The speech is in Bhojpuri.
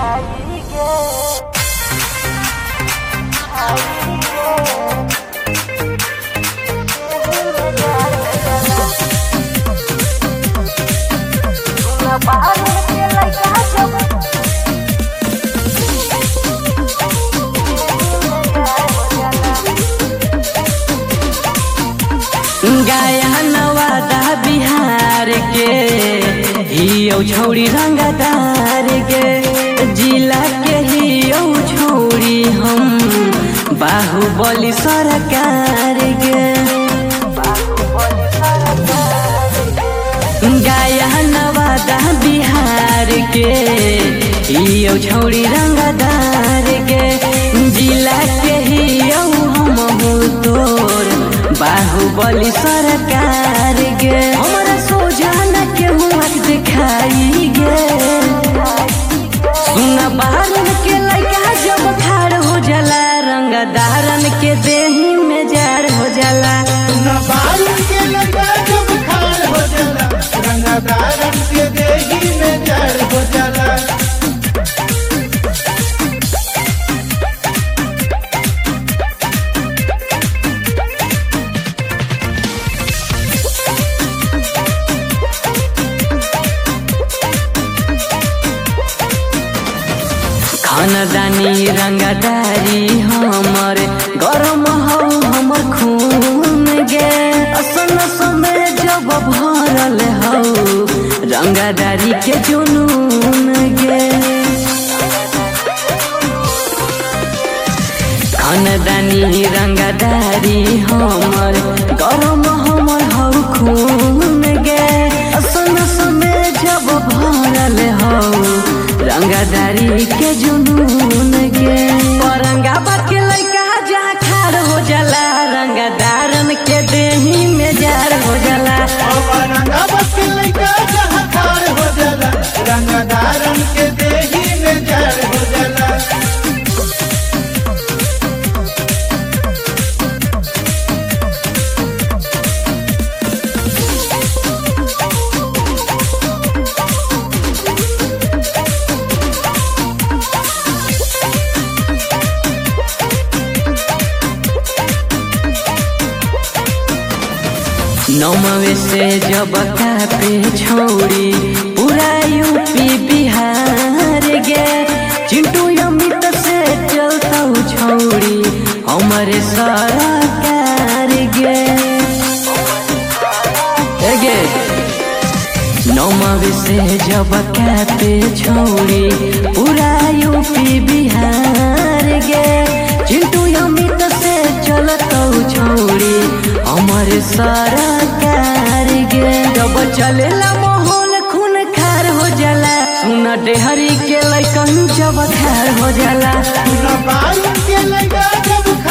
गाया नवादा बिहार के हियो छौड़ी रंगदार के जिला के हियो छौड़ी हम बाहुबली सरकार के गाया नवादा बिहार के हियो छौड़ी रंगदार के जिला के हियो हम तोर बाहुबली सरकार गे हमारा सोझाना के मुँह दिखाई गे सुना बारन के लड़का जब ठाड़ हो जाला रंगदारन के देही में जार हो जाला सुना बारन के लड़का जब ठाड़ हो जाला रंगदारन के देही में जार हो जाला। खानदानी रंगदारी हमर गरम हो हमर खून गे असन समय जब भरल हो रंगदारी के जुनून गे खानदानी रंगदारी हमर गरम हमर हो खून गे असन समय जब भरल हो रंगदारी के जुनून गे औरंगाबाद के लड़का जहाँ ठाड़ हो जाला रंगदारन के देही में जार हो जाला औरंगाबाद के लड़का जहाँ ठाड़ हो जाला रंगदारन के देही में जार हो जाला। नौमवे से जब कापे छौड़ी पूरा यूपी बिहार गे चिंटू अमित से चलता छौड़ी हमारे सरकार गे गे नौमवे से जब कापे छौड़ी पूरा यूपी बिहार गे चिंटू अमित से चलता छौड़ी हमारे सरकार गे जब चलेला माहौल खून खार हो जाला सुना डेहरी के लइकन जब खार हो जाला सुना बारन के लड़का जब